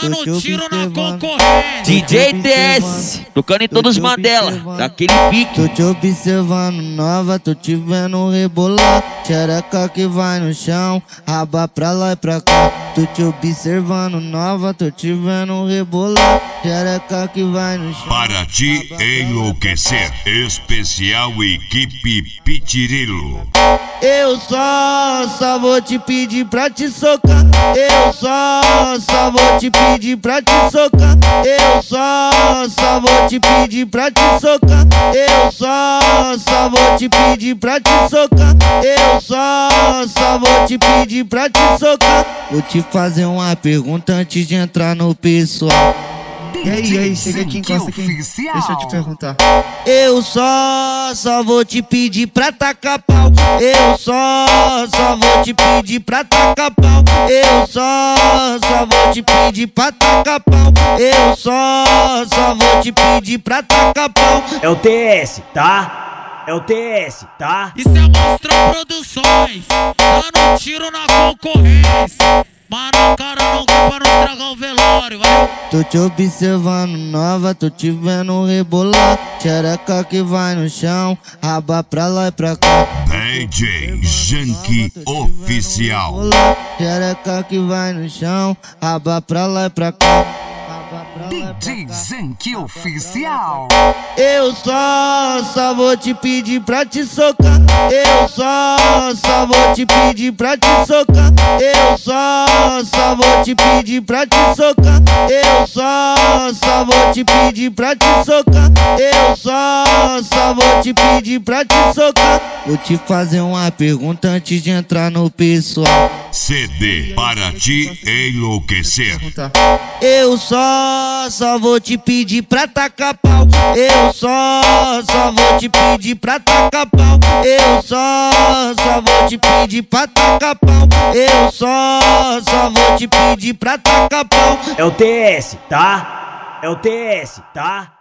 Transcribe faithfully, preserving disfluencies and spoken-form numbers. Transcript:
dando tiro na concorrência. D J T S, tocando em todos os Mandela, daquele pique. Tô te observando nova, tô te vendo rebolar. Xereca que vai no chão, raba pra lá e pra cá. Tô te observando nova, tô te vendo rebolar. Xereca que vai no chão. Para te enlouquecer, especial equipe Pitirilo. Eu só, só vou te pedir pra te socar. Eu só, só vou te pedir pra te socar. Eu só, só vou te pedir pra te socar. Eu só, só vou te pedir pra te socar. Eu só, só vou te pedir pra te socar. Vou te fazer uma pergunta antes de entrar no pessoal. E aí, e aí, chega aqui, encosta aqui. Deixa eu te perguntar. Eu só, só vou te pedir pra tacar pau. Eu só, só vou te pedir pra tacar pau. Eu só, só vou te pedir pra tacar pau. Eu só, só vou te pedir pra tacar pau. É o T S, tá? É o T S, tá? Isso é Monstrão Produções, dando tiro na concorrência. Mano, cara, não pra não estragar o velório, vai. Tô te observando nova, tô te vendo rebolar. Xereca que vai no chão, raba pra lá e pra cá. D J Janky Oficial. Xereca que vai no chão, raba pra lá e pra cá. D J Janky Oficial. Eu só, só vou te pedir pra te socar. Eu só, só vou te pedir pra te socar. Eu só, só vou te pedir pra te socar. Eu só, só vou te pedir pra te socar. Eu só, só vou te pedir pra te socar. Vou te fazer uma pergunta antes de entrar no pessoal. C D para te enlouquecer. Eu só, só vou te pedir pra tacar pau. Eu só, só vou te pedir pra tacar pau. Eu só, só vou te pedir pra tacar pau. Eu só, só vou te pedir pra tacar pau. É o T S, tá? É o T S, tá?